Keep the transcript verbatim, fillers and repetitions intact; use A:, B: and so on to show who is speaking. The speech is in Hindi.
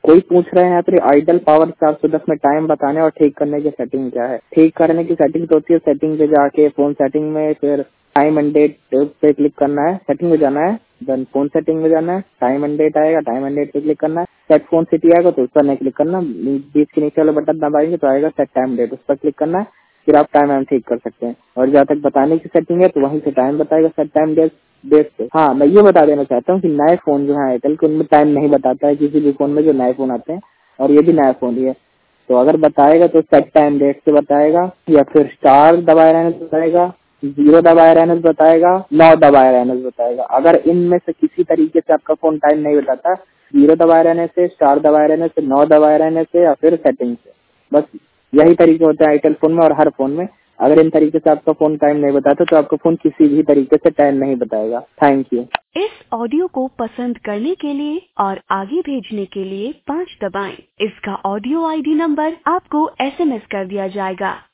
A: कोई पूछ रहे हैं यहाँ पर आइडल पावर चार सौ दस में टाइम बताने और ठीक करने की सेटिंग क्या है। ठीक करने की सेटिंग तो होती है, सेटिंग पे जाके फोन सेटिंग में फिर टाइम एंड डेट पे क्लिक करना है, सेटिंग में जाना है, देन फोन सेटिंग में जाना है, टाइम एंड डेट आएगा, टाइम एंड डेट पे क्लिक करना है, सेट फोन सिटी आएगा तो उस पर नहीं क्लिक करना, बीच के नीचे वाला बटन दबाएंगे तो आएगा सेट टाइम डेट, उस पर क्लिक करना है, फिर आप टाइम एंड ठीक कर सकते हैं। और जहाँ तक बताने की सेटिंग है तो वहीं से टाइम बताएगा सेट टाइम डेट डेट पे। हाँ, मैं ये बता देना चाहता हूँ कि नए फोन जो है एयरटेल के उनमें टाइम नहीं बताता है, किसी भी फोन में जो नए फोन आते हैं, और ये भी नया फोन ही है। तो अगर बताएगा तो सेट टाइम डेट से बताएगा, या फिर स्टार दबाए रहने से बताएगा, जीरो दबाए रहने से बताएगा, नौ दबाए रहने से बताएगा। अगर इनमें से किसी तरीके से आपका फोन टाइम नहीं बताता, जीरो दबाए रहने से, स्टार दबाए रहने से, नौ दबाए रहने से, या फिर सेटिंग से, बस यही तरीके होते हैं एयरटेल फोन में और हर फोन में। अगर इन तरीके से आपका फोन टाइम नहीं बताता तो आपका फोन किसी भी तरीके से टाइम नहीं बताएगा। Thank you.
B: इस ऑडियो को पसंद करने के लिए और आगे भेजने के लिए पाँच दबाएं। इसका ऑडियो आईडी नंबर आपको एसएमएस कर दिया जाएगा।